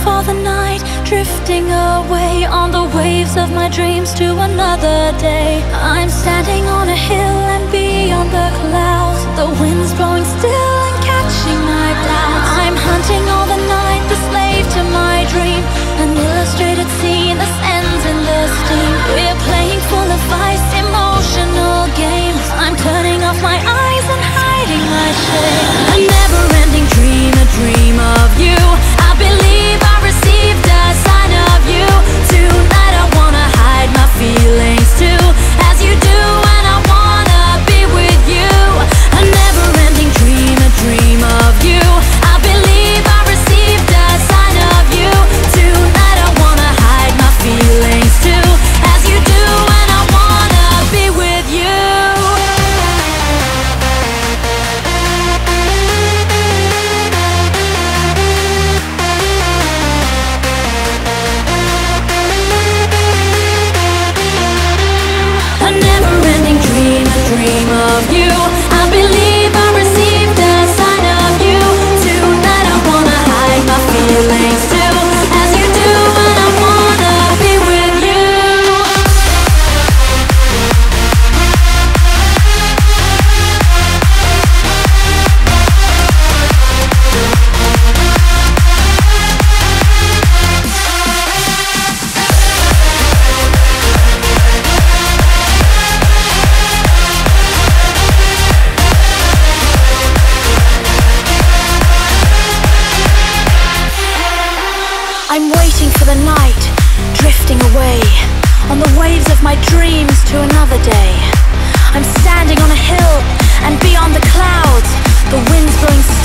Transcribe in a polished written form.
for the night, drifting away on the waves of my dreams to another day. I'm standing on a hill and beyond the clouds, the wind's blowing still and catching my doubts. I'm hunting all the night, the slave to my dream, an illustrated scene that ends in the steam. We're playing full of ice, emotional games. I'm turning off my eyes and hiding my shame. A never-ending dream, a dream of you. I believe I received a sign of you. Tonight I wanna hide my feelings too, as you do, and I wanna be with you. A never-ending dream, a dream of you. I believe I received a sign of you. Tonight I wanna hide my feelings too, as you do, and I wanna be with you. A never-ending dream, a dream of you. I believe I received a sign of you. Tonight I wanna hide my feelings too, as you do, and I wanna be with you. I'm waiting for the night, drifting away on the waves of my dreams to another day. I'm standing on a hill and beyond the clouds, the wind's blowing